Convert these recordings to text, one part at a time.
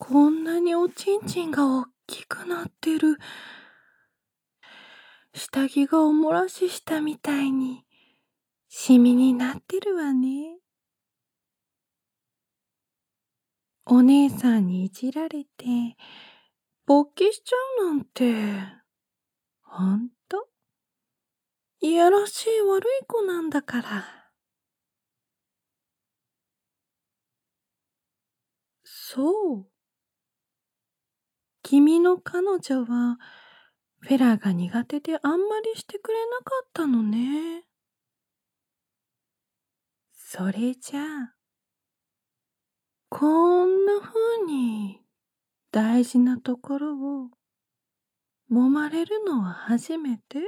こんなにおちんちんがおっきくなってる。下着がおもらししたみたいに、シミになってるわね。お姉さんにいじられて、勃起しちゃうなんて、ほんと、いやらしい悪い子なんだから。そう。君の彼女は、フェラーが苦手であんまりしてくれなかったのね。それじゃあ、こんな風に大事なところを揉まれるのは初めて？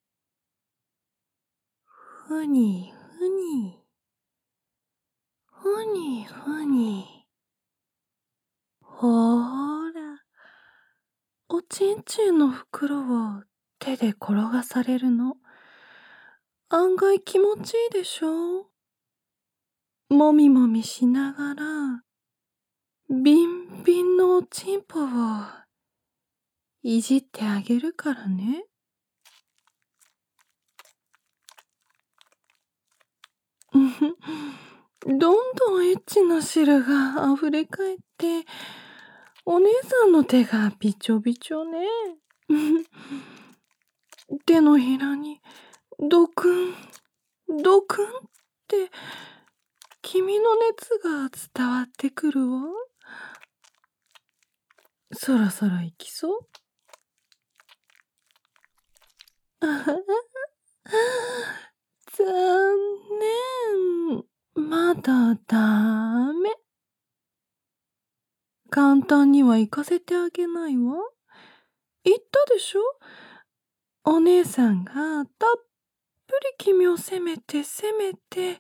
ふにふに、ふにふに。ほーら、おちんちんの袋を手で転がされるの。案外気持ちいいでしょ？もみもみしながら、ビンビンのおちんぽをいじってあげるからね。どんどんエッチな汁が溢れ返って、お姉さんの手がびちょびちょね。手のひらにドクン、ドクンって君の熱が伝わってくるわ。そろそろ行きそう？あはは、残念。まだダメ。簡単には行かせてあげないわ。言ったでしょ？お姉さんがたっぷり君を責めて責めて、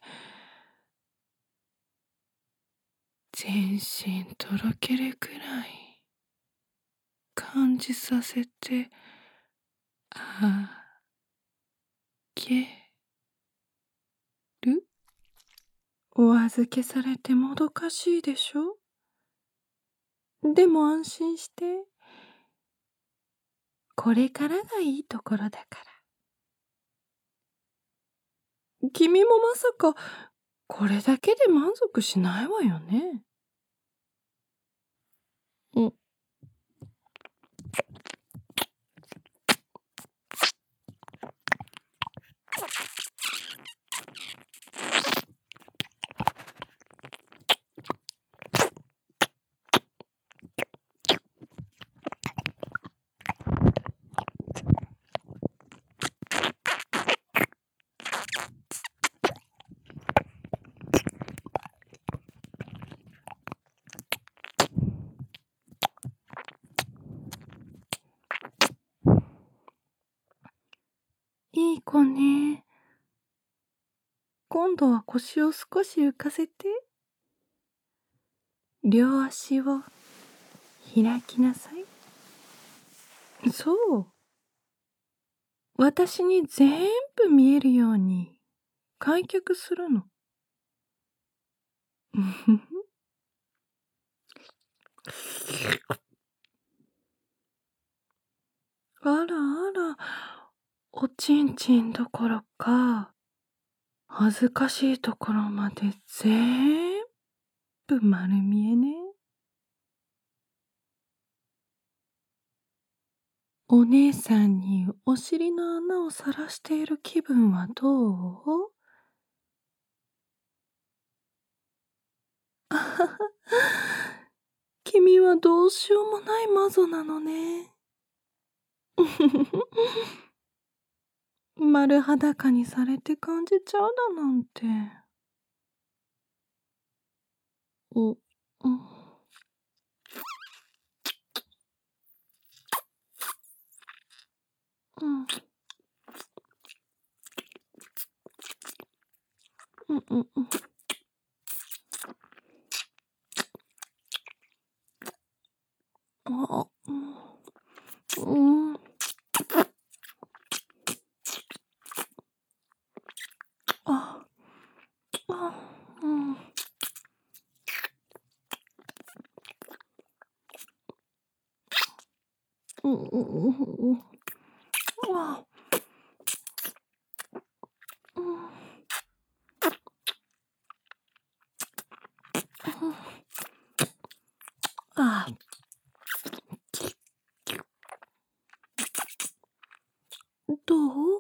全身とろけるくらい感じさせてあげる。お預けされてもどかしいでしょ？でも安心して。これからがいいところだから。君もまさか、これだけで満足しないわよね。うん。いい子ね。今度は腰を少し浮かせて。両足を開きなさい。そう。私に全部見えるように開脚するの。あらあら、おちんちんどころか、恥ずかしいところまで全部丸見えね。お姉さんにお尻の穴をさらしている気分はどう？あはは、君はどうしようもない魔女なのね。丸裸にされて感じちゃうだなんて。うん。うん。うんうんうん。あ、うん。うん。あ、あ、うん。 ああ、どう？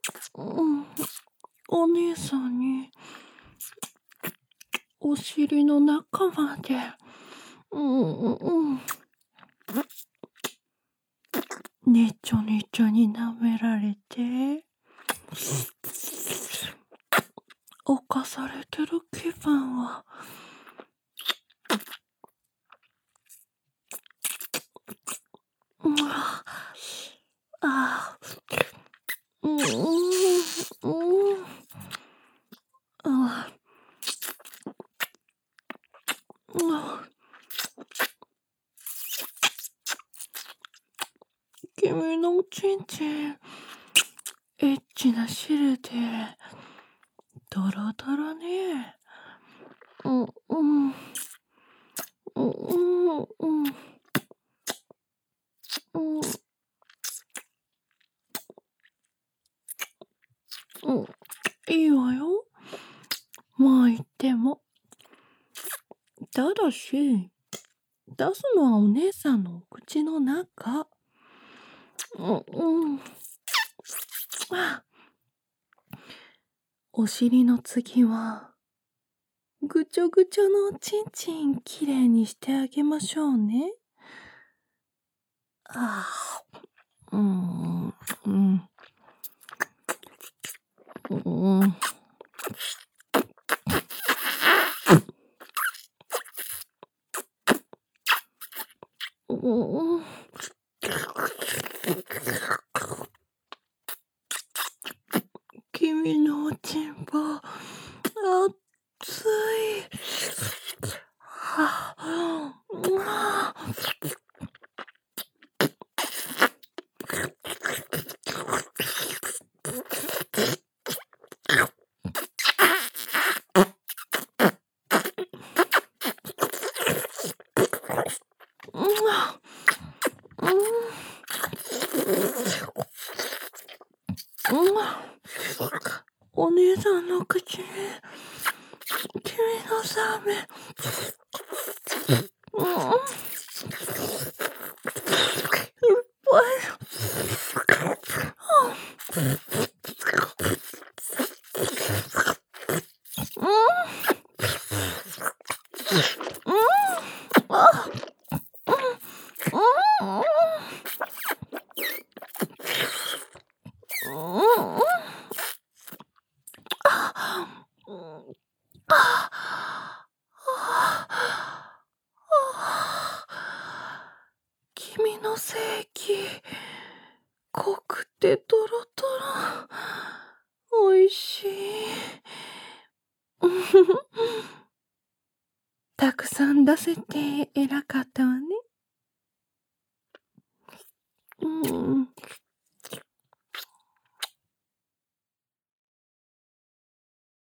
お姉さんに、お尻の中まで、ねちょねちょに舐められて、犯されてる気分は、ああ、君のおちんちん、エッチな汁で、ドロドロね。いいわよ。まあ言っても。ただし、出すのはお姉さんのお口の中。お尻の次は、ぐちょぐちょのおちんちんきれいにしてあげましょうね。君のおちんぽ、熱い。お姉さんの口に、君のサメ。いっぱ君の性器、濃くてトロトロ。おいしい。たくさん出せて偉かったわね。